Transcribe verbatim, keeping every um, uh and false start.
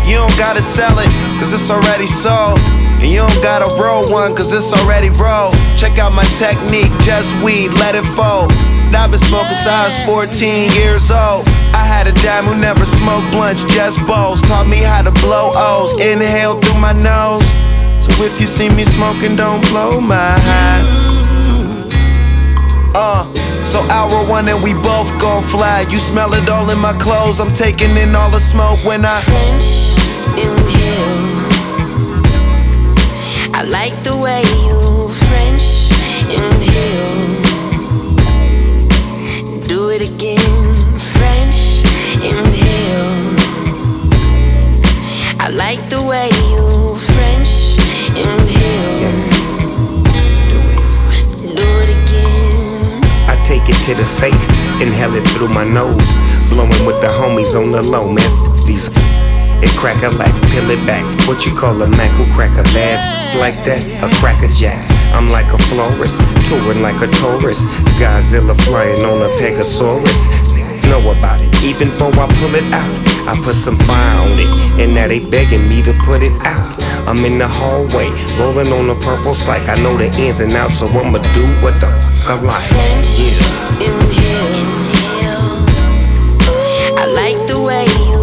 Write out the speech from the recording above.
You don't gotta sell it, cause it's already sold. And you don't gotta roll one, cause it's already rolled. Check out my technique, just weed, let it fold. I've been smoking since I was fourteen years old. I had a dime who never smoked blunts, just bowls. Taught me how to blow O's, inhale through my nose. So if you see me smoking, don't blow my high. Uh, so hour one and we both gon' fly. You smell it all in my clothes, I'm taking in all the smoke when I French inhale. I like the way you French inhale. Do it again, French inhale. I like the way you French inhale. Do it again. I take it to the face, inhale it through my nose. Blowing with the homies on the low, man. These it crack a like, peel it back. What you call a Mac who crack a lab like that? A cracker jack. I'm like a florist, touring like a tourist. Godzilla flying on a Pegasaurus. Know about it, even before I pull it out. I put some fire on it, and now they begging me to put it out. I'm in the hallway, rolling on a purple psych. I know the ins and outs, so I'ma do what the fuck I like. French Yeah. inhale. I like the way you